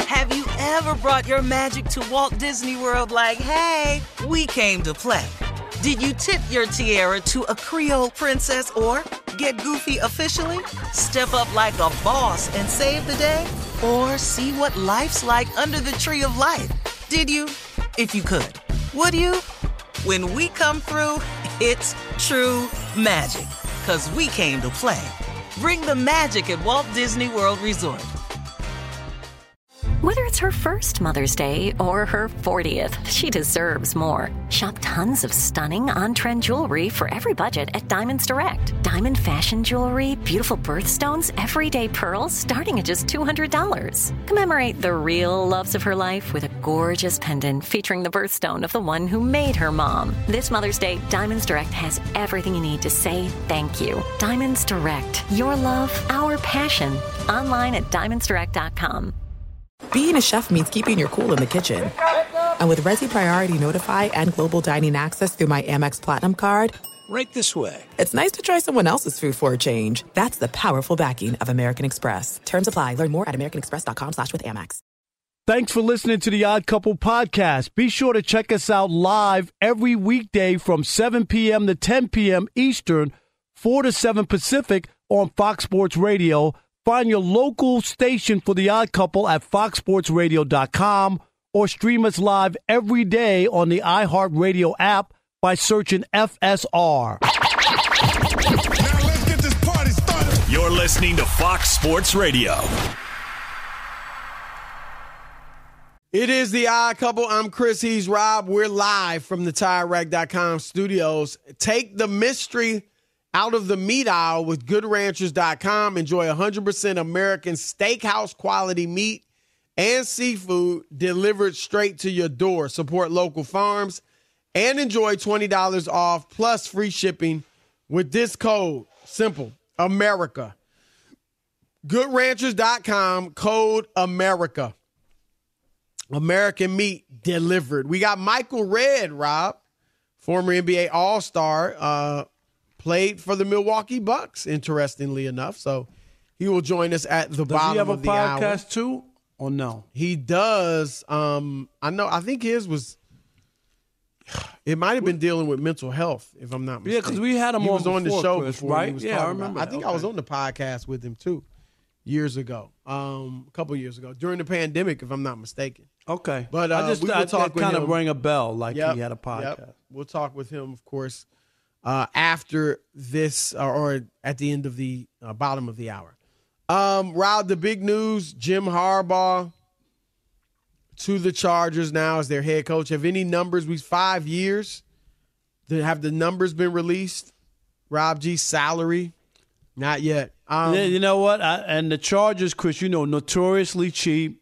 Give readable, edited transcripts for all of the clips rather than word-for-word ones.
Have you ever brought your magic to Walt Disney World like, hey, we came to play? Did you tip your tiara to a Creole princess or get goofy officially? Step up like a boss and save the day? Or see what life's like under the tree of life? Did you? If you could. Would you? When we come through, it's true magic. 'Cause we came to play. Bring the magic at Walt Disney World Resort. Whether it's her first Mother's Day or her 40th, she deserves more. Shop tons of stunning on-trend jewelry for every budget at Diamonds Direct. Diamond fashion jewelry, beautiful birthstones, everyday pearls starting at just $200. Commemorate the real loves of her life with a gorgeous pendant featuring the birthstone of the one who made her mom. This Mother's Day, Diamonds Direct has everything you need to say thank you. Diamonds Direct. Your love, our passion. Online at diamondsdirect.com. Being a chef means keeping your cool in the kitchen. And with Resi Priority Notify and Global Dining Access through my Amex Platinum card, right this way. It's nice to try someone else's food for a change. That's the powerful backing of American Express. Terms apply. Learn more at americanexpress.com/withAmex. Thanks for listening to the Odd Couple podcast. Be sure to check us out live every weekday from 7 p.m. to 10 p.m. Eastern, 4 to 7 Pacific on Fox Sports Radio. Find your local station for The Odd Couple at foxsportsradio.com or stream us live every day on the iHeartRadio app by searching FSR. Now let's get this party started. You're listening to Fox Sports Radio. It is The Odd Couple. I'm Chris. He's Rob. We're live from the TireRack.com studios. Take the mystery out of the meat aisle with GoodRanchers.com. Enjoy 100% American steakhouse quality meat and seafood delivered straight to your door. Support local farms and enjoy $20 off plus free shipping with this code. Simple. America. GoodRanchers.com, code America. American meat delivered. We got Michael Redd, Rob, former NBA All-Star, played for the Milwaukee Bucks, interestingly enough. So he will join us at the bottom of the hour. Does he have a podcast too, or no? He does. I think his was, it might have been dealing with mental health, if I'm not mistaken. Yeah, because we had him he on was on the before, show Chris, before. right? He was Yeah, I remember. I think I was on the podcast with him too, years ago, a couple years ago, during the pandemic, if I'm not mistaken. Okay. But I kind of rang a bell like he had a podcast. Yep. We'll talk with him, of course, after this or at the end of the bottom of the hour. Rob, the big news, Jim Harbaugh to the Chargers now as their head coach. Have any numbers? 5 years. Have the numbers been released? Rob G, salary? Not yet. Yeah, you know what? And the Chargers, Chris, notoriously cheap.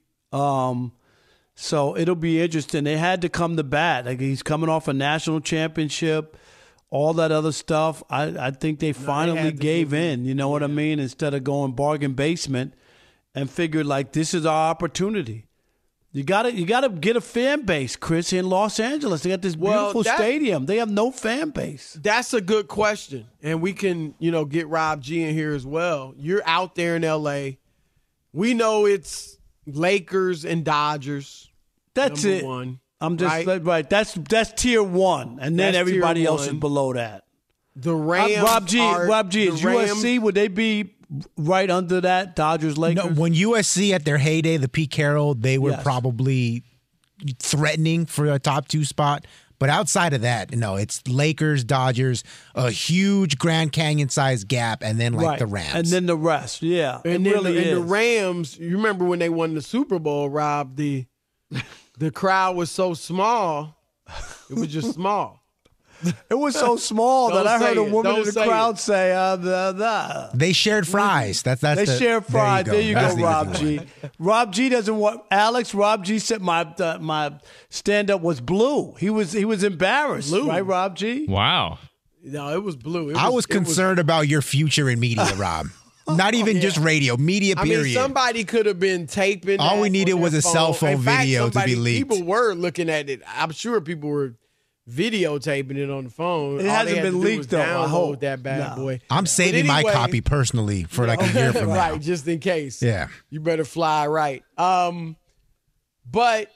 So it'll be interesting. They had to come to bat. Like, he's coming off a national championship, all that other stuff. I think they finally gave in, you know what I mean, instead of going bargain basement and figured, like, this is our opportunity. You gotta get a fan base, Chris, in Los Angeles. They got this beautiful stadium. They have no fan base. That's a good question. And we can, get Rob G in here as well. You're out there in L.A. We know it's Lakers and Dodgers. That's number it. One, I'm just right. That's tier one, and then everybody else is below that. The Rams. Rob G, is USC, would they be right under that? Dodgers, Lakers. No, when USC at their heyday, the Pete Carroll, they were probably threatening for a top 2 spot. But outside of that, it's Lakers, Dodgers, a huge Grand Canyon-sized gap, and then the Rams. And then the rest, yeah. And the Rams, you remember when they won the Super Bowl, Rob, the crowd was so small, it was just small. It was so small that I heard a woman in the crowd say, They shared fries. They shared fries. There you go, Rob G. Rob G doesn't want Alex. Rob G said my stand-up was blue. He was embarrassed, right, Rob G? Wow. No, it was blue. I was concerned about your future in media, Rob. Not even just radio, media, period. I mean, somebody could have been taping. All we needed was a cell phone video to be leaked. People were looking at it. I'm sure people were videotaping it on the phone. It hasn't been leaked, though. I hope that bad boy. I'm saving my copy personally for like a year from now. Right, just in case. Yeah. You better fly right. But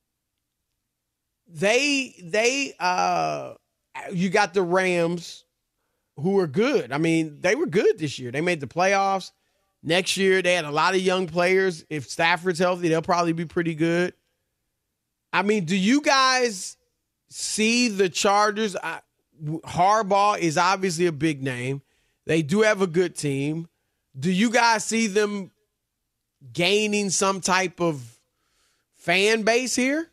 you got the Rams, who are good. I mean, they were good this year. They made the playoffs. Next year, they had a lot of young players. If Stafford's healthy, they'll probably be pretty good. I mean, do you guys see the Chargers? Harbaugh is obviously a big name. They do have a good team. Do you guys see them gaining some type of fan base here?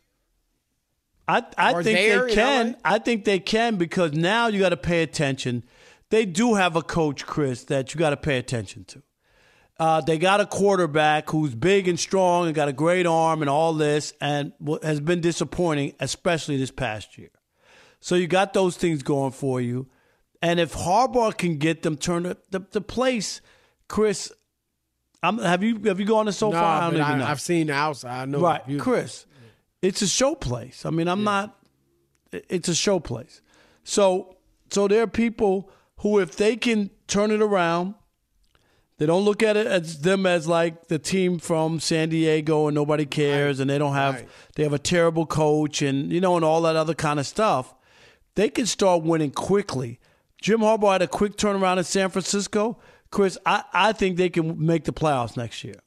I think they can. I think they can because now you got to pay attention. They do have a coach, Chris, that you got to pay attention to. They got a quarterback who's big and strong and got a great arm and all this and has been disappointing, especially this past year. So you got those things going for you. And if Harbaugh can get them turned the place, Chris, have you gone to SoFi? No, I don't even know. I've seen the outside. I know. Right, Chris, it's a show place. I mean, it's a show place. So there are people who, if they can turn it around, they don't look at it as them as like the team from San Diego and nobody cares, and they don't have they have a terrible coach and and all that other kind of stuff. They can start winning quickly. Jim Harbaugh had a quick turnaround in San Francisco. Chris, I think they can make the playoffs next year.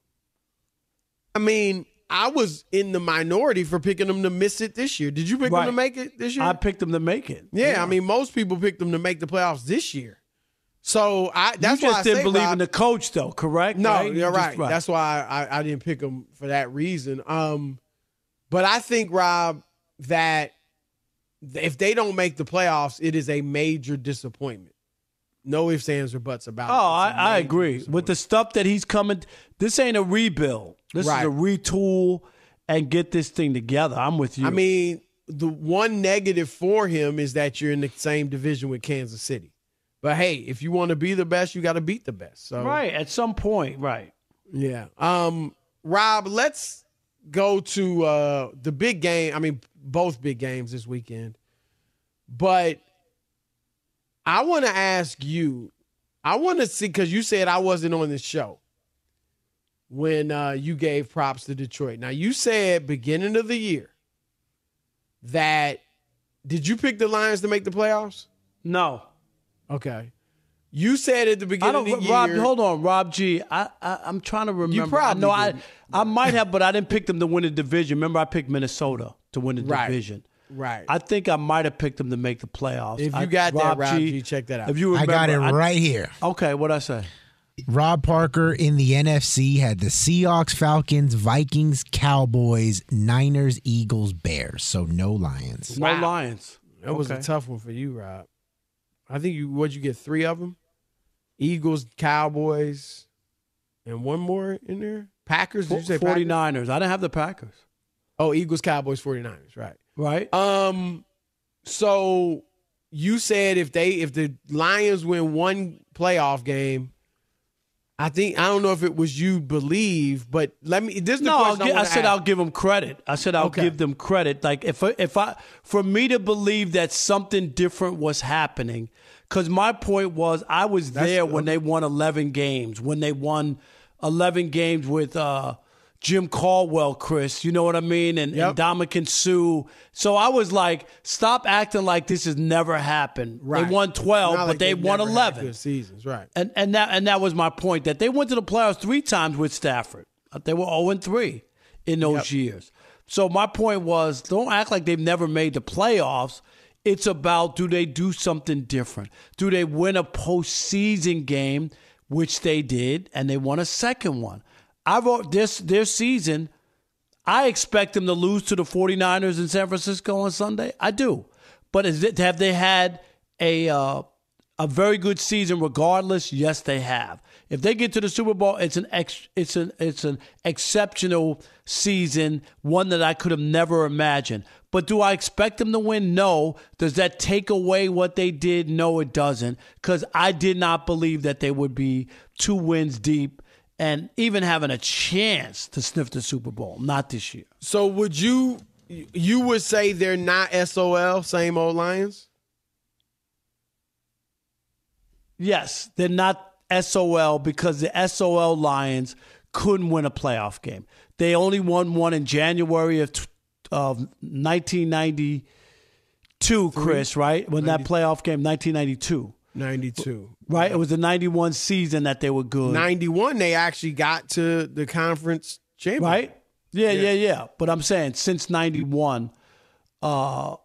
I mean, I was in the minority for picking them to miss it this year. Did you pick them to make it this year? I picked them to make it. Yeah, I mean, most people picked them to make the playoffs this year. So that's you why just I didn't say, believe Rob, in the coach, though, correct? No, right? you're right. That's why I didn't pick them for that reason. But I think, Rob, that if they don't make the playoffs, it is a major disappointment. No ifs, ands, or buts about it. Oh, I agree. With the stuff that he's coming, this ain't a rebuild. This is a retool and get this thing together. I'm with you. I mean, the one negative for him is that you're in the same division with Kansas City. But, hey, if you want to be the best, you got to beat the best. So right, at some point, right. Yeah. Rob, let's go to the big game. I mean, both big games this weekend. But I want to ask you, I want to see, because you said I wasn't on this show when you gave props to Detroit. Now, you said beginning of the year that, did you pick the Lions to make the playoffs? No. Okay. You said at the beginning of the year. Rob, hold on, Rob G. I'm trying to remember. You probably did. I might have, but I didn't pick them to win the division. Remember, I picked Minnesota to win the division. Right. I think I might have picked them to make the playoffs. If you got that, Rob G, check that out. If you remember, I got it right here. Okay, what'd I say? Rob Parker in the NFC had the Seahawks, Falcons, Vikings, Cowboys, Niners, Eagles, Bears. So no Lions. No Lions. That was a tough one for you, Rob. I think what'd you get, 3 of them? Eagles, Cowboys, and one more in there? Packers? Did you say 49ers. Packers? I didn't have the Packers. Oh, Eagles, Cowboys, 49ers, right. Right. So you said if the Lions win one playoff game, I don't know if it was you believe, but I said I'll give them credit. I said I'll give them credit. Like for me to believe that something different was happening, because my point was I was there when they won 11 games, when they won 11 games with Jim Caldwell, Chris, you know what I mean? And Ndamukong Suh. So I was like, stop acting like this has never happened. Right. They won 12, but they won 11. Good seasons, right. And that was my point, that they went to the playoffs 3 times with Stafford. They were 0-3 in those years. So my point was, don't act like they've never made the playoffs. It's about, do they do something different? Do they win a postseason game, which they did, and they won a second one? I wrote their season, I expect them to lose to the 49ers in San Francisco on Sunday. I do. But have they had a very good season regardless? Yes, they have. If they get to the Super Bowl, it's an exceptional season, one that I could have never imagined. But do I expect them to win? No. Does that take away what they did? No, it doesn't. Because I did not believe that they would be 2 wins deep and even having a chance to sniff the Super Bowl. Not this year. So would you would say they're not SOL, same old Lions? Yes, they're not SOL because the SOL Lions couldn't win a playoff game. They only won one in January of 1992, Chris, right? When that playoff game, 1992. 92. Right? It was the 91 season that they were good. 91, they actually got to the conference championship. Right? Yeah. But I'm saying since 91. The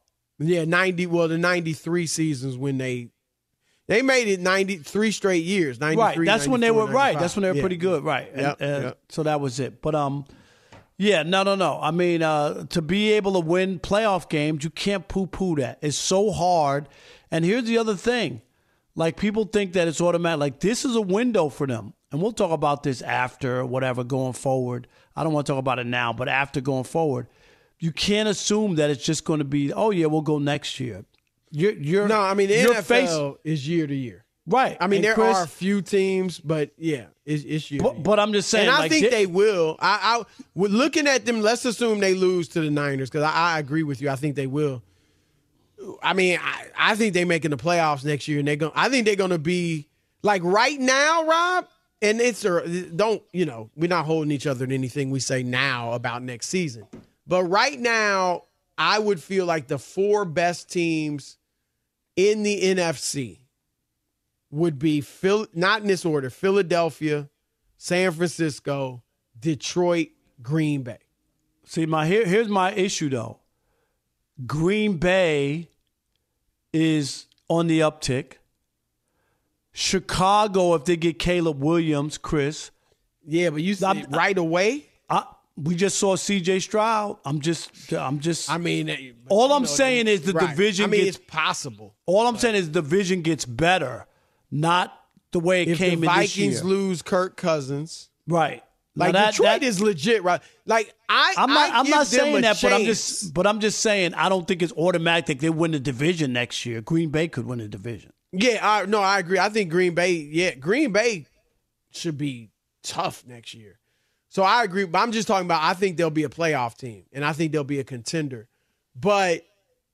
93 seasons when they made it 93 straight years. 93, right. That's when they were 95. right. That's when they were pretty good. Right. Yep. So that was it. But no. I mean, to be able to win playoff games, you can't poo-poo that. It's so hard. And here's the other thing. Like, people think that it's automatic. Like, this is a window for them. And we'll talk about this after or whatever going forward. I don't want to talk about it now, but after going forward, you can't assume that it's just going to be, oh, yeah, we'll go next year. The NFL is year to year. Right. I mean, there are a few teams, but yeah, it's year to year. But I'm just saying. And I think they will. Looking at them, let's assume they lose to the Niners, because I agree with you. I think they will. I mean, I think they're making the playoffs next year, and I think they're going to be like right now, Rob. And we're not holding each other to anything we say now about next season. But right now, I would feel like the 4 best teams in the NFC would be not in this order: Philadelphia, San Francisco, Detroit, Green Bay. See, here's my issue though. Green Bay is on the uptick. Chicago, if they get Caleb Williams, Chris. Yeah, but you see right away. We just saw C.J. Stroud. I'm just. I mean, all I'm saying is the division. I mean, it's possible. All I'm saying is the division gets better, not the way it came in this year. If the Vikings lose Kirk Cousins, right? Like Detroit is legit, right? Like I'm not saying that, but I'm just saying I don't think it's automatic they win the division next year. Green Bay could win the division. Yeah, I agree. I think Green Bay should be tough next year. So I agree, but I'm just talking about I think they'll be a playoff team, and I think they'll be a contender. But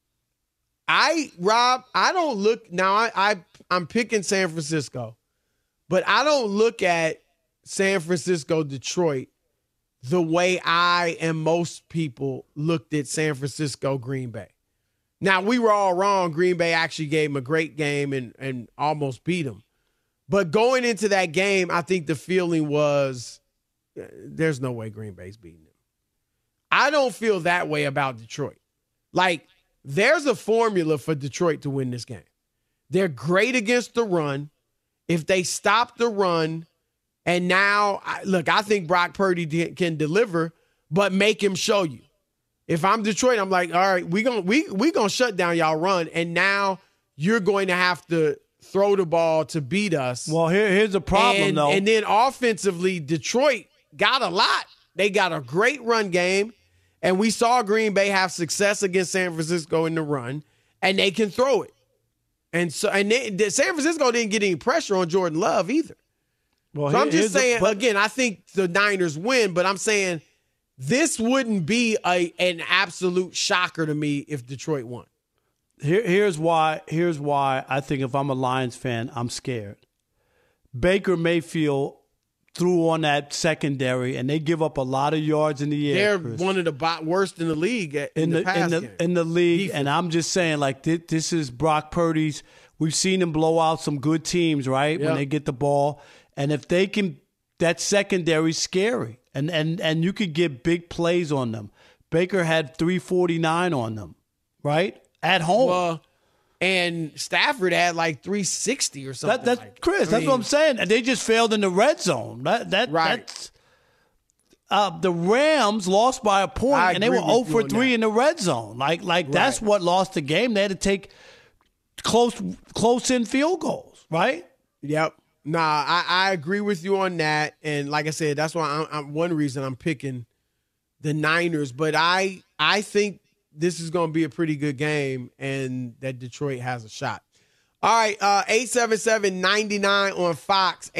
Rob, I don't look now. I'm picking San Francisco, but I don't look at San Francisco, Detroit the way I and most people looked at San Francisco, Green Bay. Now, we were all wrong. Green Bay actually gave them a great game and almost beat them. But going into that game, I think the feeling was there's no way Green Bay's beating them. I don't feel that way about Detroit. Like, there's a formula for Detroit to win this game. They're great against the run. If they stop the run, and now, I think Brock Purdy can deliver, but make him show you. If I'm Detroit, I'm like, all right, we gonna shut down y'all run, and now you're going to have to throw the ball to beat us. Well, here's the problem, though. And then offensively, Detroit got a lot. They got a great run game, and we saw Green Bay have success against San Francisco in the run, and they can throw it. And so, San Francisco didn't get any pressure on Jordan Love either. Well, so I'm just saying, again, I think the Niners win, but I'm saying this wouldn't be an absolute shocker to me if Detroit won. Here's why I think if I'm a Lions fan, I'm scared. Baker Mayfield threw on that secondary, and they give up a lot of yards in the air. They're one of the worst in the league in the league. Defense. And I'm just saying, like, this is Brock Purdy's. We've seen him blow out some good teams, right? Yep. When they get the ball. And if they can, that secondary's scary. And you could get big plays on them. Baker had 349 on them, right? At home. Well, and Stafford had like 360 or something. That's what I'm saying. And they just failed in the red zone. Right. That's the Rams lost by a point, and they were 0 for 3 in the red zone. Like that's what lost the game. They had to take close in field goals, right? Yep. Nah, I agree with you on that. And like I said, that's why I'm one reason I'm picking the Niners. But I think this is going to be a pretty good game and that Detroit has a shot. All right, 877-99 on Fox,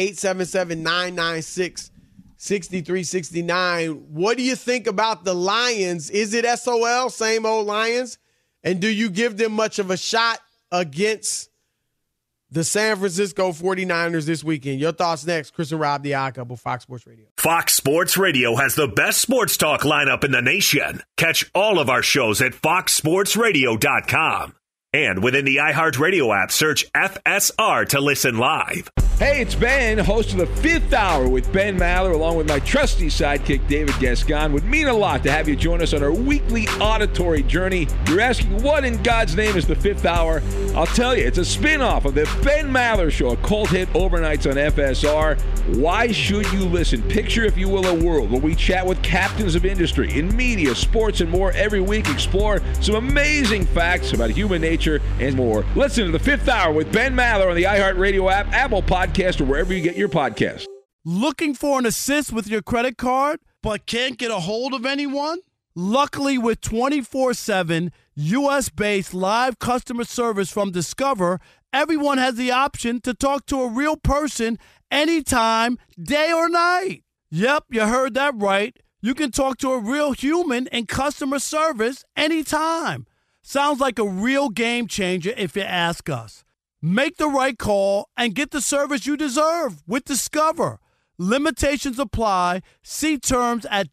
877-996-6369. What do you think about the Lions? Is it SOL, same old Lions? And do you give them much of a shot against the San Francisco 49ers this weekend. Your thoughts next. Chris and Rob, the Odd Couple, Fox Sports Radio. Fox Sports Radio has the best sports talk lineup in the nation. Catch all of our shows at foxsportsradio.com. And within the iHeartRadio app, search FSR to listen live. Hey, it's Ben, host of the Fifth Hour with Ben Maller, along with my trusty sidekick, David Gascon. Would mean a lot to have you join us on our weekly auditory journey. You're asking, what in God's name is the Fifth Hour? I'll tell you, it's a spin-off of the Ben Maller Show, a cult hit overnights on FSR. Why should you listen? Picture, if you will, a world where we chat with captains of industry in media, sports, and more every week. Explore some amazing facts about human nature and more. Listen to the Fifth Hour with Ben Maller on the iHeartRadio app, Apple Podcast, or wherever you get your podcasts. Looking for an assist with your credit card, but can't get a hold of anyone? Luckily, with 24/7 U.S.-based live customer service from Discover, everyone has the option to talk to a real person anytime, day or night. Yep, you heard that right. You can talk to a real human in customer service anytime. Sounds like a real game changer if you ask us. Make the right call and get the service you deserve with Discover. Limitations apply. See terms at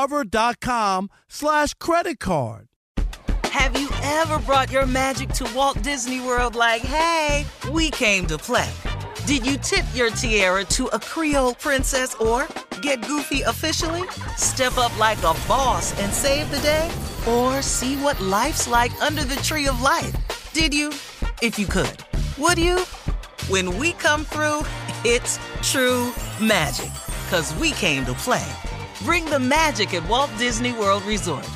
discover.com/creditcard. Have you ever brought your magic to Walt Disney World like, hey, we came to play? Did you tip your tiara to a Creole princess or get goofy officially? Step up like a boss and save the day? Or see what life's like under the tree of life? Did you? If you could. Would you? When we come through, it's true magic. 'Cause we came to play. Bring the magic at Walt Disney World Resort.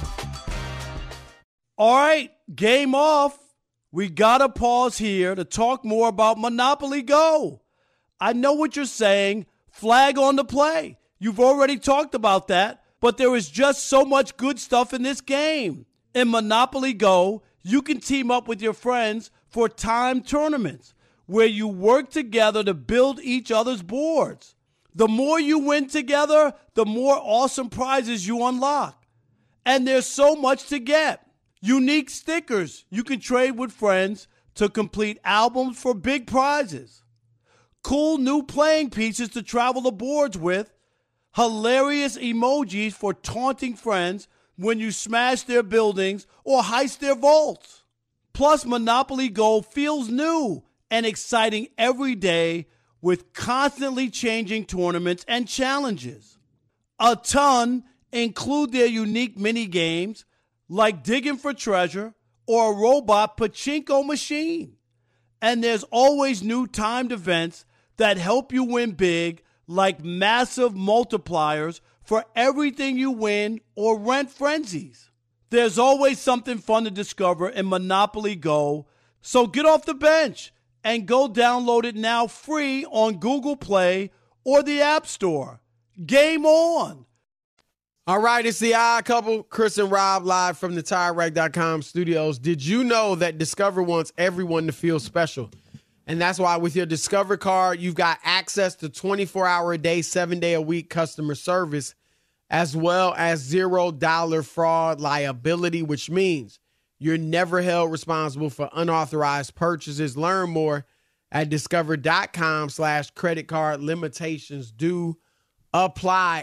All right, game off. We gotta pause here to talk more about Monopoly Go. I know what you're saying. Flag on the play. You've already talked about that. But there is just so much good stuff in this game. In Monopoly Go, you can team up with your friends for timed tournaments where you work together to build each other's boards. The more you win together, the more awesome prizes you unlock. And there's so much to get. Unique stickers you can trade with friends to complete albums for big prizes. Cool new playing pieces to travel the boards with. Hilarious emojis for taunting friends when you smash their buildings or heist their vaults. Plus, Monopoly Go feels new and exciting every day with constantly changing tournaments and challenges. A ton include their unique mini games like digging for treasure or a robot pachinko machine. And there's always new timed events that help you win big, like massive multipliers for everything you win or rent frenzies. There's always something fun to discover in Monopoly Go, so get off the bench and go download it now free on Google Play or the App Store. Game on! All right, it's the Odd Couple, Chris and Rob, live from the TireRack.com studios. Did you know that Discover wants everyone to feel special? And that's why with your Discover card, you've got access to 24-hour-a-day, 7-day-a-week customer service, as well as $0 fraud liability, which means you're never held responsible for unauthorized purchases. Learn more at discover.com/credit card. Limitations do apply.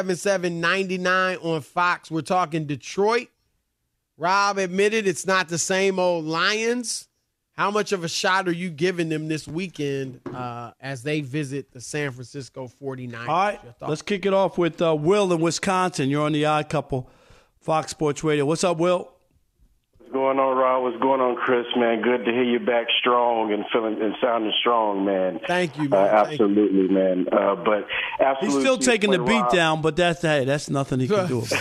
877-99 on Fox. We're talking Detroit. Rob admitted it's not the same old Lions. How much of a shot are you giving them this weekend as they visit the San Francisco 49ers? All right, let's kick it off with Will in Wisconsin. You're on the Odd Couple, Fox Sports Radio. What's up, Will? What's going on, Rob? What's going on, Chris, man? Good to hear you back strong and feeling and sounding strong, man. Thank you, man. Absolutely, man. But absolutely, he's still taking the beat down, but that's nothing he can do about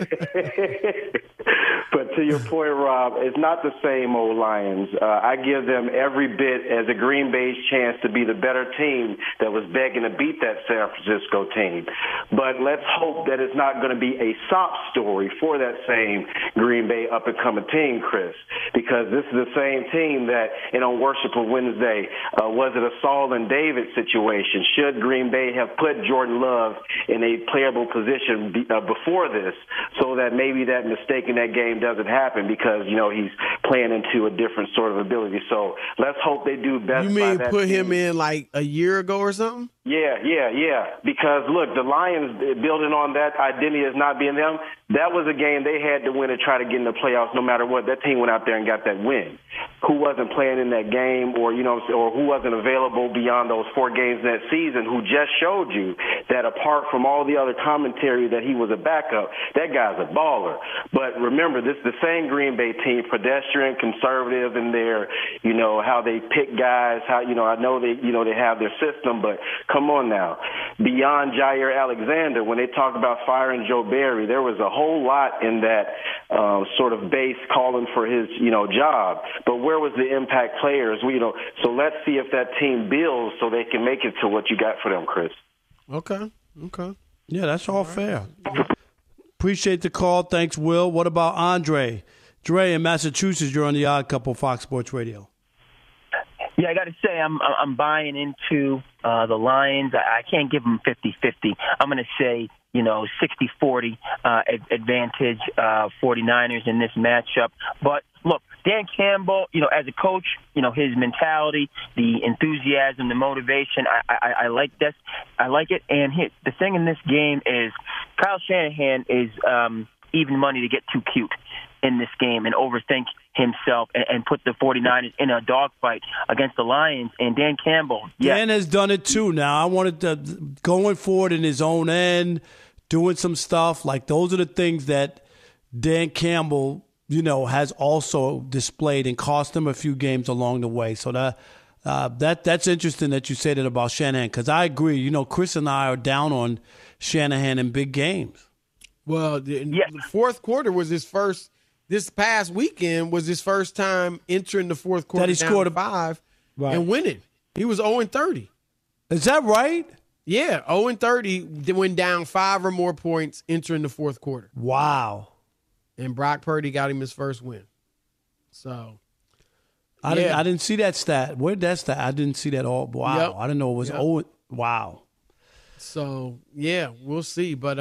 it. But to your point, Rob, it's not the same old Lions. I give them every bit as a Green Bay's chance to be the better team that was begging to beat that San Francisco team. But let's hope that it's not going to be a sob story for that same Green Bay up-and-coming team, Chris, because this is the same team that, on Worshipful Wednesday, was it a Saul and David situation? Should Green Bay have put Jordan Love in a playable position before this so that maybe that mistake in that game doesn't happen because, he's playing into a different sort of ability. So let's hope they do best. You mean by that put him team. in like a year ago or something? Yeah. Because, look, the Lions, building on that identity as not being them, that was a game they had to win to try to get in the playoffs no matter what. That team went out there and got that win. Who wasn't playing in that game or who wasn't available beyond those 4 games that season, who just showed you that apart from all the other commentary that he was a backup, that guy's a baller. But remember, this is the same Green Bay team, pedestrian, conservative in their, how they pick guys, how, I know they have their system, but come on now. Beyond Jair Alexander, when they talk about firing Joe Barry, there was a whole lot in that sort of base calling for his, job. But where was the impact players? So let's see if that team builds so they can make it to what you got for them, Chris. Okay. Yeah, that's all fair. Appreciate the call. Thanks, Will. What about Andre? Dre in Massachusetts, you're on the Odd Couple, Fox Sports Radio. Yeah, I got to say, I'm buying into the Lions. I can't give them 50-50. I'm going to say, 60-40 advantage 49ers in this matchup. But look, Dan Campbell, as a coach, his mentality, the enthusiasm, the motivation, I like this. I like it. And the thing in this game is Kyle Shanahan is even money to get too cute in this game and overthink himself and put the 49ers in a dogfight against the Lions. And Dan Campbell, Dan has done it too now. I wanted to, going forward in his own end, doing some stuff, like those are the things that Dan Campbell, has also displayed and cost him a few games along the way. So that's interesting that you say that about Shanahan, because I agree. Chris and I are down on Shanahan in big games. Well, the fourth quarter was his first. This past weekend was his first time entering the fourth quarter. That he scored 5 and winning. He was 0-30. Is that right? Yeah, 0-30. Went down 5 or more points entering the fourth quarter. Wow. And Brock Purdy got him his first win. So, I didn't see that stat. Where did that stat? I didn't see that all. Wow. Yep. I didn't know it was 0. Wow. So, yeah, we'll see. But,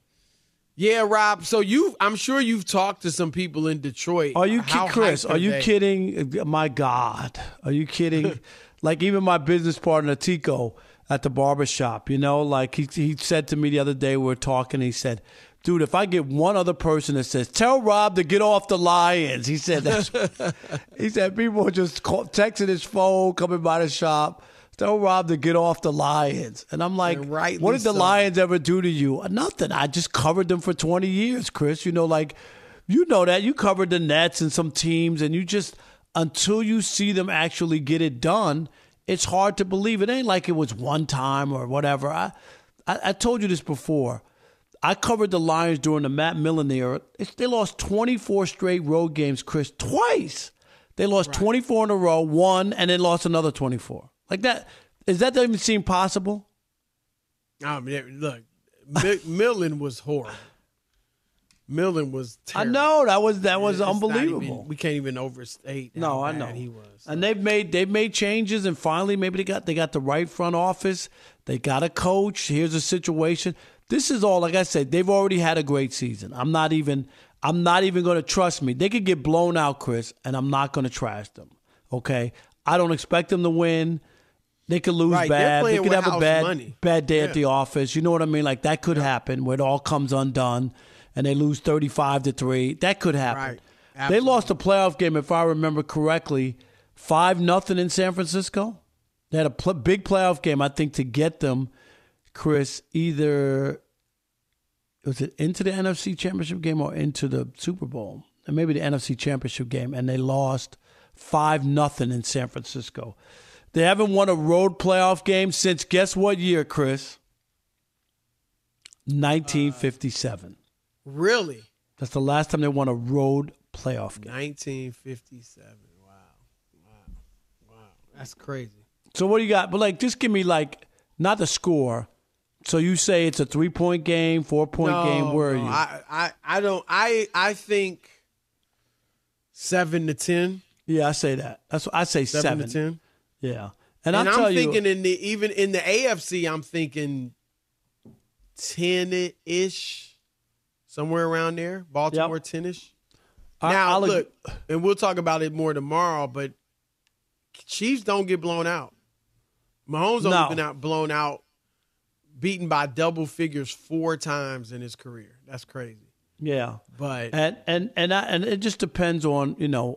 yeah, Rob. So I'm sure you've talked to some people in Detroit. Are you kidding, Chris? Are you kidding? My God, are you kidding? Like even my business partner Tico at the barbershop, like he said to me the other day, we were talking. He said, "Dude, if I get one other person that says tell Rob to get off the Lions," he said he said people are just texting his phone, coming by the shop. Tell Rob to get off the Lions. And I'm like, what did the Lions ever do to you? Nothing. I just covered them for 20 years, Chris. You know that. You covered the Nets and some teams, and you just, until you see them actually get it done, it's hard to believe. It ain't like it was one time or whatever. I told you this before. I covered the Lions during the Matt Millen era. They lost 24 straight road games, Chris, twice. They lost 24 in a row, won, and then lost another 24. Like that, does that even seem possible? Look, Millen was horrible. Millen was terrible. I know that was unbelievable. We can't even overstate. No, how I know bad he was. And they've made changes, and finally maybe they got the right front office. They got a coach. Here's a situation. This is all, like I said, they've already had a great season. I'm not even going to trust me. They could get blown out, Chris, and I'm not going to trash them. Okay, I don't expect them to win. They could lose bad. They could have a bad day at the office. You know what I mean? Like that could happen where it all comes undone and they lose 35-3. That could happen. Right. They lost a playoff game, if I remember correctly, 5-0 in San Francisco. They had a big playoff game, I think, to get them, Chris, either was it into the NFC Championship game or into the Super Bowl? And maybe the NFC Championship game, and they lost 5-0 in San Francisco. They haven't won a road playoff game since, guess what year, Chris? 1957. Really? That's the last time they won a road playoff game. 1957. Wow. That's crazy. So what do you got? But just give me not the score. So you say it's a 3-point game, 4-point game. Where are you? I don't. I think 7-10. Yeah, I say that. That's what I say. 7-10. Yeah, and I'm thinking even in the AFC, I'm thinking 10-ish, somewhere around there. Baltimore 10-ish. Now, look, and we'll talk about it more tomorrow, but Chiefs don't get blown out. Mahomes only been blown out, beaten by double figures 4 times in his career. That's crazy. Yeah, but and it just depends on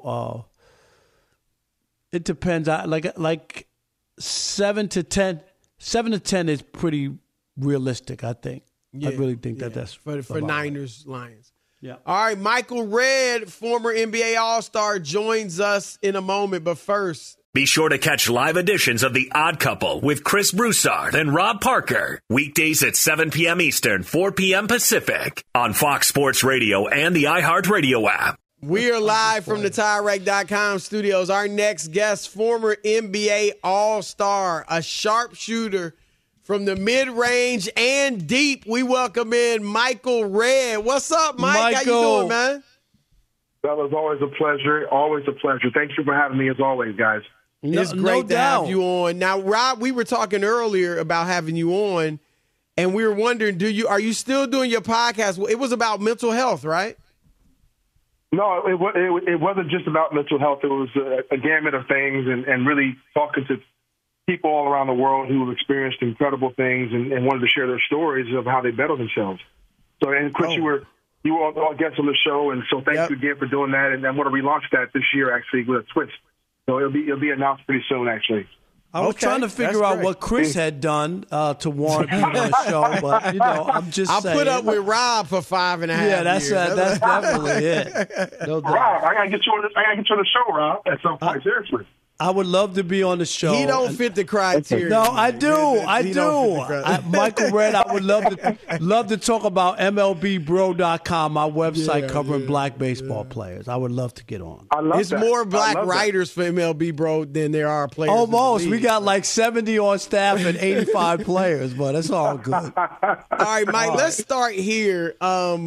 it depends. Like 7 to 10. 7 to 10 is pretty realistic. I think. Yeah, I really think that's for Niners Lions. Yeah. All right, Michael Redd, former NBA All-Star, joins us in a moment. But first, be sure to catch live editions of The Odd Couple with Chris Broussard and Rob Parker. Weekdays at 7 p.m. Eastern, 4 p.m. Pacific on Fox Sports Radio and the iHeartRadio app. We are live from the TireRack.com studios. Our next guest, former NBA All-Star, a sharpshooter from the mid-range and deep. We welcome in Michael Redd. What's up, Mike? How you doing, man? That was always a pleasure. Always a pleasure. Thank you for having me as always, guys. It's great to have you on. Now, Rob, we were talking earlier about having you on, and we were wondering, are you still doing your podcast? It was about mental health, right? No, it wasn't just about mental health. It was a gamut of things and really talking to people all around the world who have experienced incredible things and wanted to share their stories of how they better themselves. So, and Chris, you were all guests on the show, and so thank you again for doing that. And I'm going to relaunch that this year, actually, with a twist. So it'll be announced pretty soon, actually. I was trying to figure out what Chris had done to warrant being on the show, but I'm just saying. I put up with Rob for 5.5 years. Yeah, that's definitely it. No doubt. Rob, I gotta get you on the show, Rob, at some point. Seriously. I would love to be on the show. He don't fit the criteria. No, I do. Michael Redd, I would love to talk about MLBBro.com, my website covering black baseball players. I would love to get on. It's more black writers for MLB Bro than there are players. Almost. We got like 70 on staff and 85 players, but it's all good. All right, Mike, let's start here.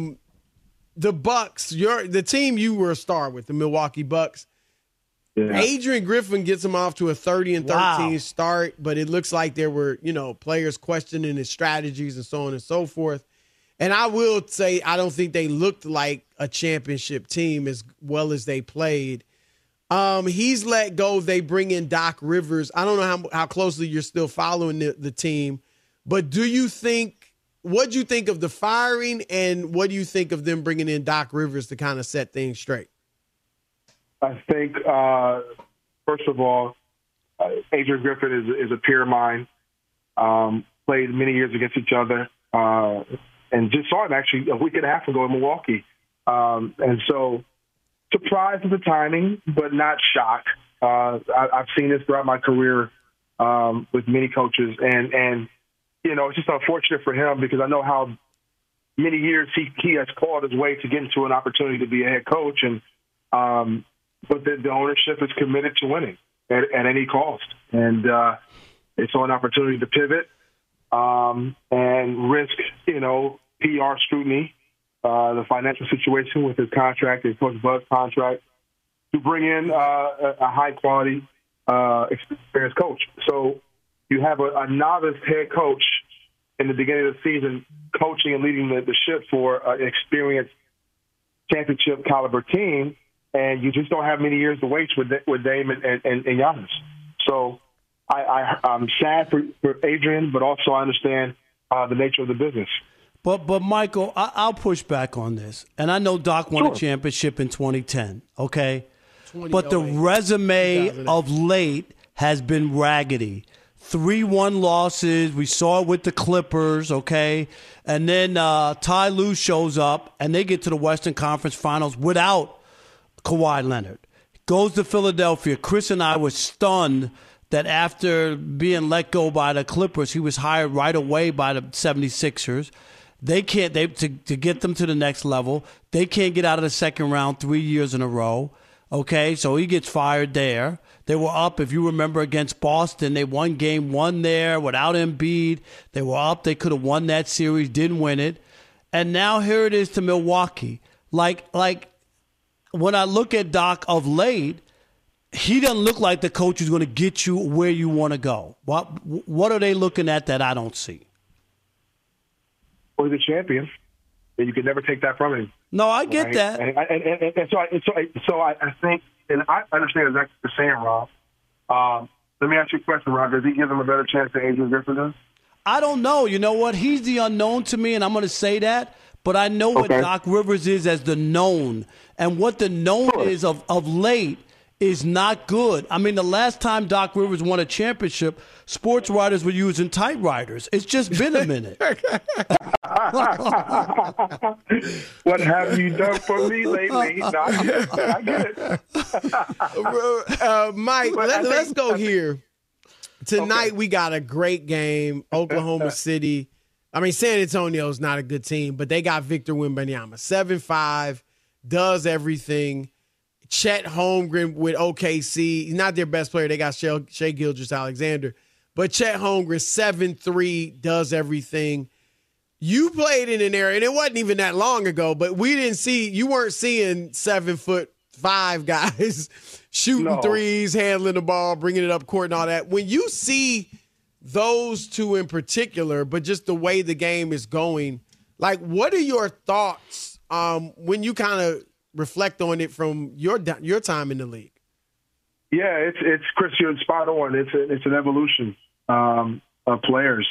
The Bucks, the team you were a star with, the Milwaukee Bucks. Yeah. Adrian Griffin gets him off to a 30-13 start, but it looks like there were, players questioning his strategies and so on and so forth. And I will say I don't think they looked like a championship team as well as they played. He's let go. They bring in Doc Rivers. I don't know how closely you're still following the team, but what do you think of the firing, and what do you think of them bringing in Doc Rivers to kind of set things straight? I think, first of all, Adrian Griffin is a peer of mine. Played many years against each other, and just saw him actually a week and a half ago in Milwaukee. And so, surprised at the timing, but not shocked. I've seen this throughout my career with many coaches, and it's just unfortunate for him because I know how many years he has clawed his way to get into an opportunity to be a head coach, and but the ownership is committed to winning at any cost. And it's an opportunity to pivot and risk, PR scrutiny, the financial situation with his contract, his Coach Bud's contract, to bring in a high-quality, experienced coach. So you have a novice head coach in the beginning of the season coaching and leading the ship for an experienced championship-caliber team, and you just don't have many years to wait with Dame and Giannis. So I'm sad for Adrian, but also I understand the nature of the business. But Michael, I'll push back on this. And I know Doc won a championship in 2010, okay? But the resume of late has been raggedy. 3-1 losses. We saw it with the Clippers, okay? And then Ty Lue shows up, and they get to the Western Conference Finals without Kawhi Leonard. Goes to Philadelphia. Chris and I were stunned that after being let go by the Clippers, he was hired right away by the 76ers. To get them to the next level. They can't get out of the second round 3 years in a row. Okay, so he gets fired there. They were up, if you remember, against Boston. They won game one there without Embiid. They were up. They could have won that series, didn't win it. And now here it is to Milwaukee. Like when I look at Doc of late, he doesn't look like the coach who's going to get you where you want to go. What are they looking at that I don't see? Well, he's a champion. and you can never take that from him. No, I get that. So I think, and I understand exactly what you're saying, Rob. Let me ask you a question, Rob. Does he give him a better chance than Adrian Griffin does? I don't know. You know what? He's the unknown to me, and I'm going to say that. But I know what Doc Rivers is as the known. And what the known is of late is not good. I mean, the last time Doc Rivers won a championship, sports writers were using typewriters. It's just been a minute. What have you done for me lately? I get it. Mike, let's go here. Tonight we got a great game. Oklahoma City. I mean, San Antonio's not a good team, but they got Victor Wembanyama. 7'5", does everything. Chet Holmgren with OKC. He's not their best player. They got Shai Gilgeous-Alexander. But Chet Holmgren, 7'3", does everything. You played in an area, and it wasn't even that long ago, but you weren't seeing 7'5" guys shooting threes, handling the ball, bringing it up court and all that. When you see those two in particular, but just the way the game is going, like, what are your thoughts when you kind of reflect on it from your time in the league? Yeah, it's Chris, you're spot on. It's an evolution of players.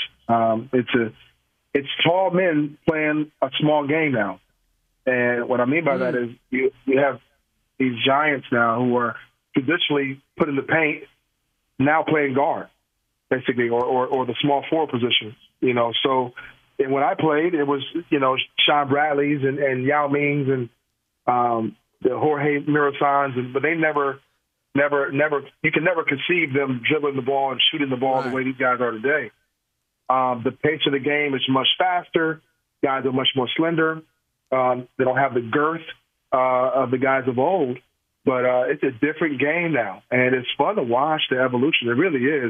It's tall men playing a small game now, and what I mean by that is you have these giants now who are traditionally put in the paint, now playing guard, basically, or the small forward position. So and when I played, it was Sean Bradley's and Yao Ming's and the Jorge Mirasans, but they never. You can never conceive them dribbling the ball and shooting the ball the way these guys are today. The pace of the game is much faster. Guys are much more slender. They don't have the girth of the guys of old, but it's a different game now, and it's fun to watch the evolution. It really is.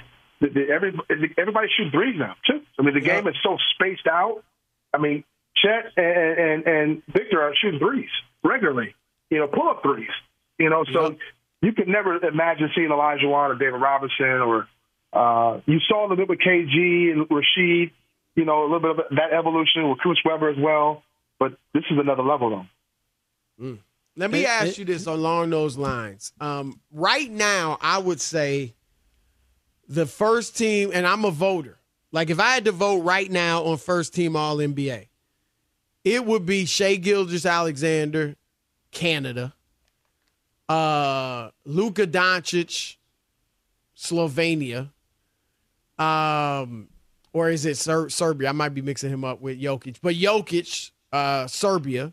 Everybody shoots threes now, too. I mean, the game is so spaced out. I mean, Chet and Victor are shooting threes regularly, pull-up threes. So you could never imagine seeing Elijah Wan or David Robinson, or you saw a little bit with KG and Rasheed, a little bit of that evolution with Chris Webber as well. But this is another level, though. Let me ask you this along those lines. Right now, I would say the first team, and I'm a voter. Like, if I had to vote right now on first team All-NBA, it would be Shai Gilgeous-Alexander, Canada. Luka Doncic, Slovenia. Or is it Serbia? I might be mixing him up with Jokic. But Jokic, Serbia.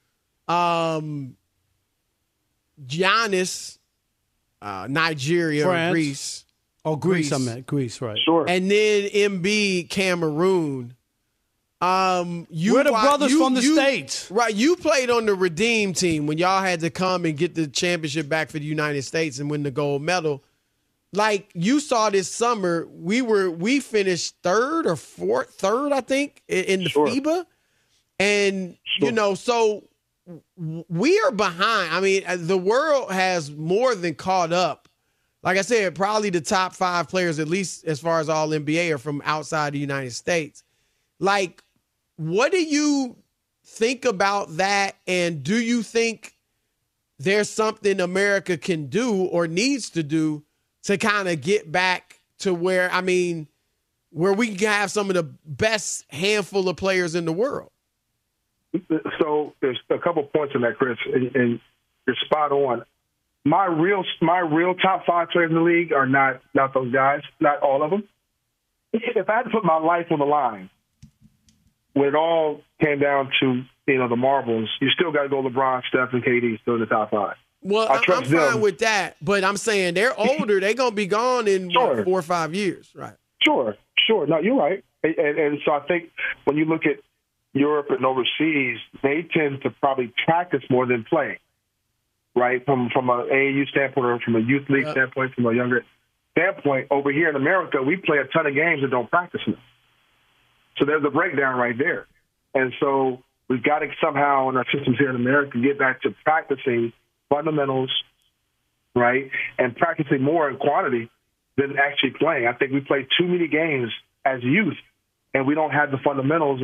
Giannis, Nigeria, France. Or Greece. Oh, Greece, I meant Greece, right. Sure. And then Embiid, Cameroon. We're the brothers from the States. Right. You played on the Redeem team when y'all had to come and get the championship back for the United States and win the gold medal. Like, you saw this summer, we finished third, I think, in the FIBA. And, so we are behind. I mean, the world has more than caught up. Like I said, probably the top 5 players, at least as far as all NBA, are from outside the United States. Like, what do you think about that? And do you think there's something America can do or needs to do to kind of get back to where we can have some of the best handful of players in the world? So there's a couple points in that, Chris, and you're spot on. My real top 5 players in the league are not those guys, not all of them. If I had to put my life on the line, when it all came down to the marbles, you still got to go LeBron, Steph, and KD still in the top 5. Well, I'm fine with that, but I'm saying they're older. They're going to be gone in 4 or 5 years, right? Sure. No, you're right. And so I think when you look at Europe and overseas, they tend to probably practice more than play, right? From an AAU standpoint or from a youth league standpoint, from a younger standpoint. Over here in America, we play a ton of games and don't practice them. So there's a breakdown right there. And so we've got to somehow in our systems here in America get back to practicing fundamentals, right, and practicing more in quantity than actually playing. I think we play too many games as youth, and we don't have the fundamentals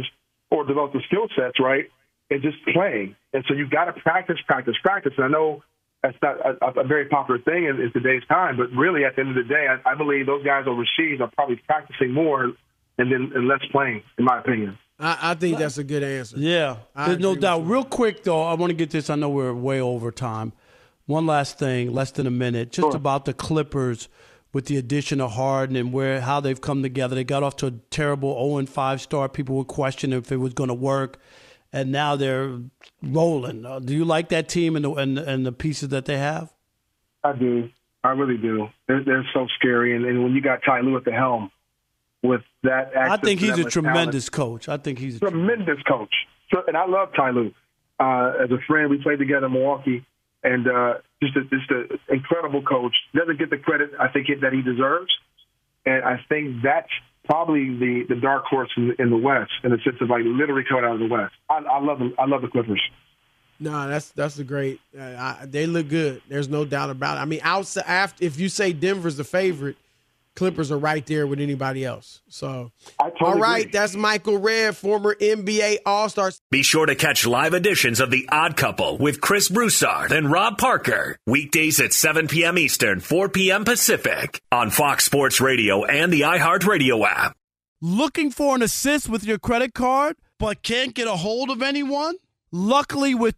or develop the skill sets, right, is just playing. And so you've got to practice. And I know that's not a very popular thing in today's time, but really at the end of the day, I believe those guys overseas are probably practicing more and less playing, in my opinion. I think that's a good answer. Yeah, there's no doubt. Real quick, though, I want to get this. I know we're way over time. One last thing, less than a minute, just about the Clippers with the addition of Harden and how they've come together. They got off to a terrible 0-5 start. People were questioning if it was going to work, and now they're rolling. Do you like that team and the pieces that they have? I do. I really do. They're so scary, and when you got Ty Lue at the helm, with that, I think he's a tremendous coach. I think he's a tremendous coach, and I love Ty Lue. As a friend, we played together in Milwaukee, and just an incredible coach. Doesn't get the credit I think that he deserves, and I think that's probably the dark horse in the West, in the sense of like literally coming out of the West. I love them. I love the Clippers. No, that's a great. They look good. There's no doubt about it. I mean, if you say Denver's the favorite, Clippers are right there with anybody else. So, all right, agree. That's Michael Redd, former NBA All-Star. Be sure to catch live editions of The Odd Couple with Chris Broussard and Rob Parker. Weekdays at 7 p.m. Eastern, 4 p.m. Pacific on Fox Sports Radio and the iHeartRadio app. Looking for an assist with your credit card but can't get a hold of anyone? Luckily, with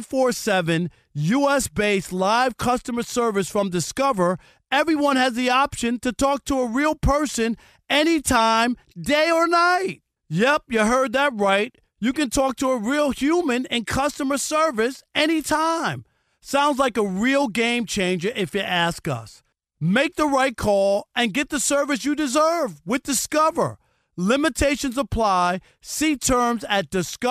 24/7 U.S.-based live customer service from Discover, everyone has the option to talk to a real person anytime, day or night. Yep, you heard that right. You can talk to a real human in customer service anytime. Sounds like a real game changer if you ask us. Make the right call and get the service you deserve with Discover. Limitations apply. See terms at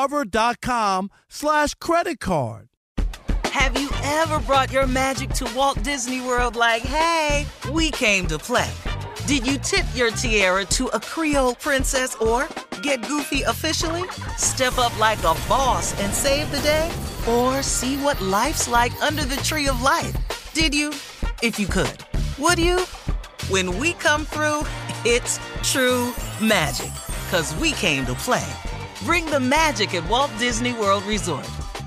discover.com/creditcard. Have you ever brought your magic to Walt Disney World like, hey, we came to play? Did you tip your tiara to a Creole princess or get goofy officially? Step up like a boss and save the day? Or see what life's like under the tree of life? Did you? If you could. Would you? When we come through, it's true magic. 'Cause we came to play. Bring the magic at Walt Disney World Resort.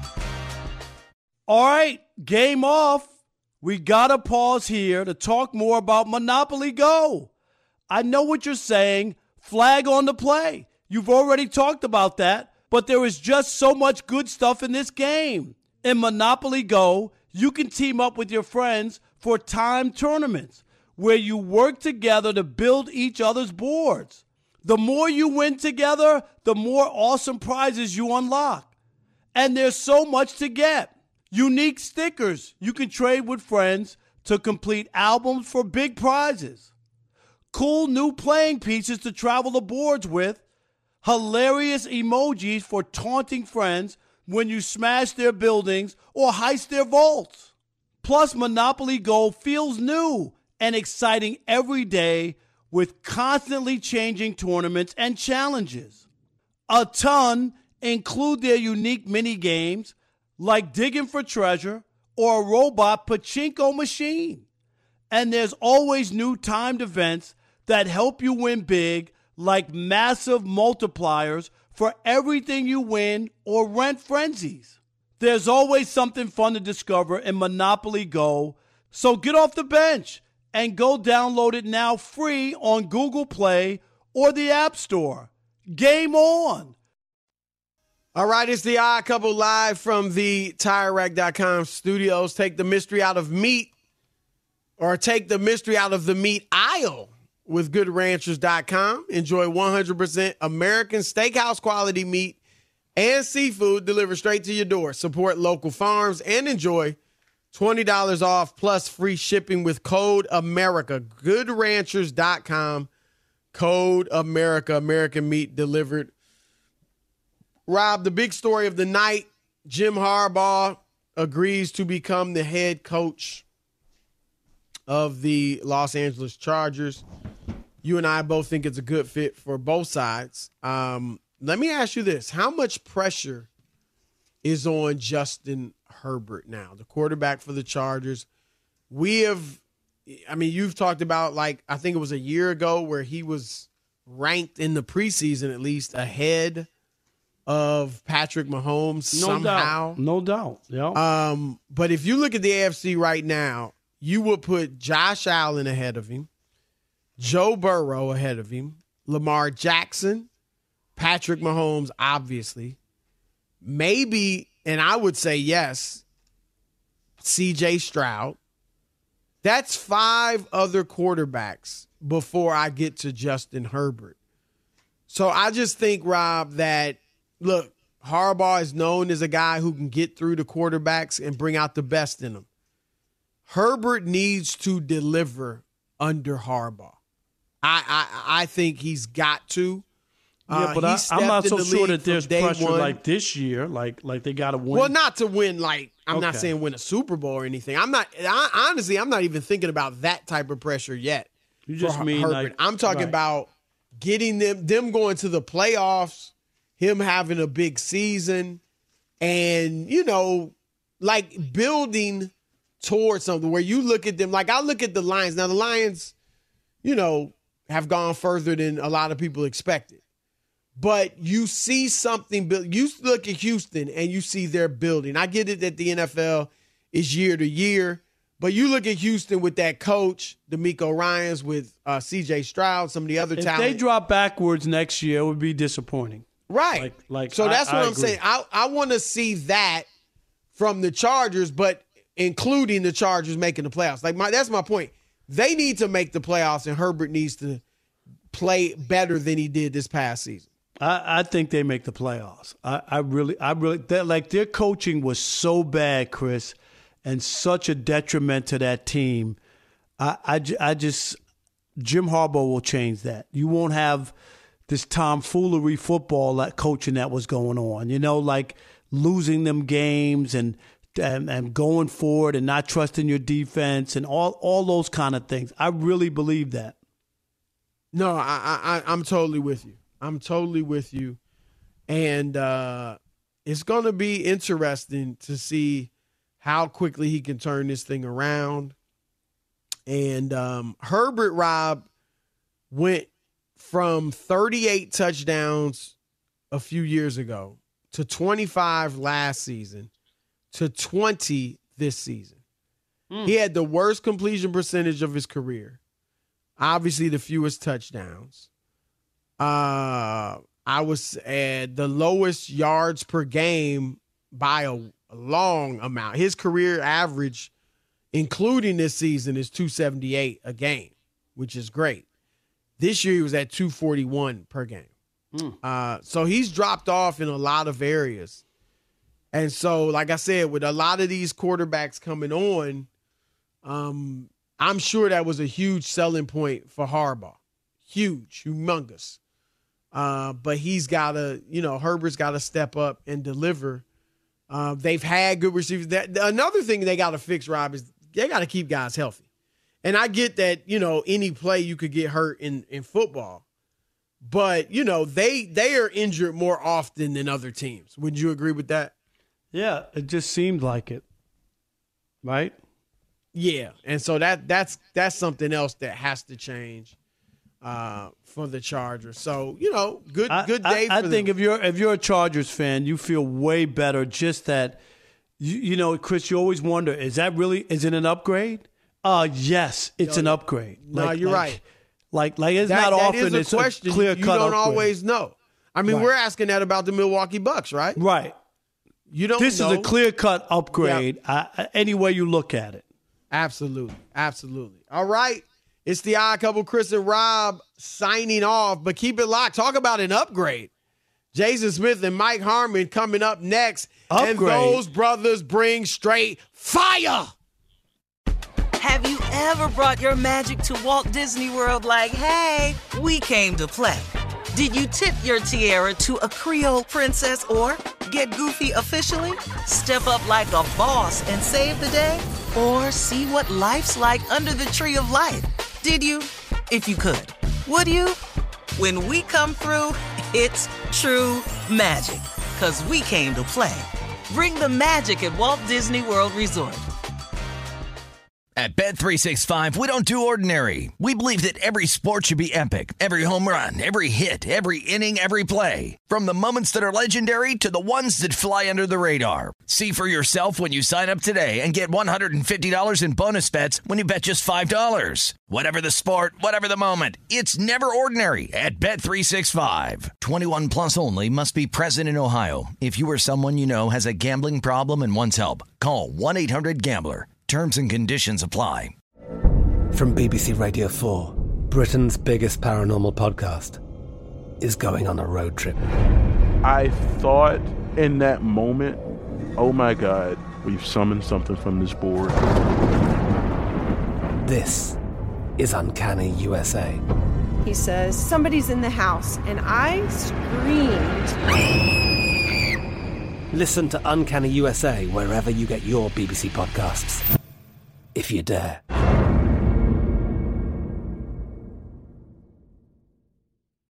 All right, game off. We got to pause here to talk more about Monopoly Go. I know what you're saying. Flag on the play. You've already talked about that, but there is just so much good stuff in this game. In Monopoly Go, you can team up with your friends for timed tournaments where you work together to build each other's boards. The more you win together, the more awesome prizes you unlock. And there's so much to get. Unique stickers you can trade with friends to complete albums for big prizes. Cool new playing pieces to travel the boards with. Hilarious emojis for taunting friends when you smash their buildings or heist their vaults. Plus, Monopoly Go feels new and exciting every day with constantly changing tournaments and challenges. A ton include their unique mini games like digging for treasure or a robot pachinko machine. And there's always new timed events that help you win big, like massive multipliers for everything you win or rent frenzies. There's always something fun to discover in Monopoly Go, so get off the bench and go download it now free on Google Play or the App Store. Game on! All right, it's the Odd Couple live from the TireRack.com studios. Take the mystery out of meat, or take the mystery out of the meat aisle with GoodRanchers.com. Enjoy 100% American steakhouse quality meat and seafood delivered straight to your door. Support local farms and enjoy $20 off plus free shipping with code America. GoodRanchers.com. Code America. American meat delivered. Rob, the big story of the night, Jim Harbaugh agrees to become the head coach of the Los Angeles Chargers. You and I both think it's a good fit for both sides. Let me ask you this. How much pressure is on Justin Herbert now, the quarterback for the Chargers? You've talked about, like, I think it was a year ago where he was ranked in the preseason, at least, ahead of Patrick Mahomes somehow. No doubt. Yeah. But if you look at the AFC right now, you would put Josh Allen ahead of him, Joe Burrow ahead of him, Lamar Jackson, Patrick Mahomes, obviously. Maybe, and I would say yes, C.J. Stroud. That's 5 other quarterbacks before I get to Justin Herbert. So I just think, Rob, that, look, Harbaugh is known as a guy who can get through the quarterbacks and bring out the best in them. Herbert needs to deliver under Harbaugh. I think he's got to. Yeah, but I'm not so sure that there's pressure like this year, like they got to win. Well, not to win, I'm not saying win a Super Bowl or anything. Honestly, I'm not even thinking about that type of pressure yet. You just mean Herbert. like I'm talking about getting them going to the playoffs, him having a big season, and, building towards something where you look at them. Like, I look at the Lions. Now, the Lions, have gone further than a lot of people expected. But you see something built. You look at Houston and you see their building. I get it that the NFL is year to year, but you look at Houston with that coach, DeMeco Ryans, with C.J. Stroud, some of the other talent. If they drop backwards next year, it would be disappointing. Right. So that's what I'm saying. I want to see that from the Chargers, but including the Chargers making the playoffs. That's my point. They need to make the playoffs, and Herbert needs to play better than he did this past season. I think they make the playoffs. I really, their coaching was so bad, Chris, and such a detriment to that team. I just Jim Harbaugh will change that. You won't have this tomfoolery football coaching that was going on. Like losing them games and going forward and not trusting your defense and all those kind of things. I really believe that. No, I'm totally with you. I'm totally with you. And it's going to be interesting to see how quickly he can turn this thing around. And Herbert, Rob, went from 38 touchdowns a few years ago to 25 last season to 20 this season. He had the worst completion percentage of his career. Obviously, the fewest touchdowns. I was at the lowest yards per game by a long amount. His career average, including this season, is 278 a game, which is great. This year, he was at 241 per game. So he's dropped off in a lot of areas. And so, like I said, with a lot of these quarterbacks coming on, I'm sure that was a huge selling point for Harbaugh. Huge, humongous. But he's got to, Herbert's got to step up and deliver. They've had good receivers. Another thing they got to fix, Rob, is they got to keep guys healthy. And I get that, any play you could get hurt in football. But, they are injured more often than other teams. Would you agree with that? Yeah, it just seemed like it. Right? Yeah. And so that's something else that has to change for the Chargers. So, good day for them. I think if you're a Chargers fan, you feel way better just that, Chris, you always wonder, is it an upgrade? Yes, it's an upgrade. No, you're right. Like it's not often it's a question. A clear-cut upgrade. You don't always know. I mean, we're asking that about the Milwaukee Bucks, right? Right. You don't This know. is a clear-cut upgrade any way you look at it. Absolutely. Absolutely. All right. It's the Odd Couple, Chris and Rob signing off, but keep it locked. Talk about an upgrade. Jason Smith and Mike Harmon coming up next. Upgrade. And those brothers bring straight fire. Have you ever brought your magic to Walt Disney World like, hey, we came to play? Did you tip your tiara to a Creole princess or get goofy officially? Step up like a boss and save the day? Or see what life's like under the tree of life? Did you? If you could. Would you? When we come through, it's true magic. 'Cause we came to play. Bring the magic at Walt Disney World Resort. At Bet365, we don't do ordinary. We believe that every sport should be epic. Every home run, every hit, every inning, every play. From the moments that are legendary to the ones that fly under the radar. See for yourself when you sign up today and get $150 in bonus bets when you bet just $5. Whatever the sport, whatever the moment, it's never ordinary at Bet365. 21 plus only. Must be present in Ohio. If you or someone you know has a gambling problem and wants help, call 1-800-GAMBLER. Terms and conditions apply. From BBC Radio 4, Britain's biggest paranormal podcast is going on a road trip. I thought in that moment, oh my God, we've summoned something from this board. This is Uncanny USA. He says, somebody's in the house, and I screamed. Listen to Uncanny USA wherever you get your BBC podcasts, if you dare.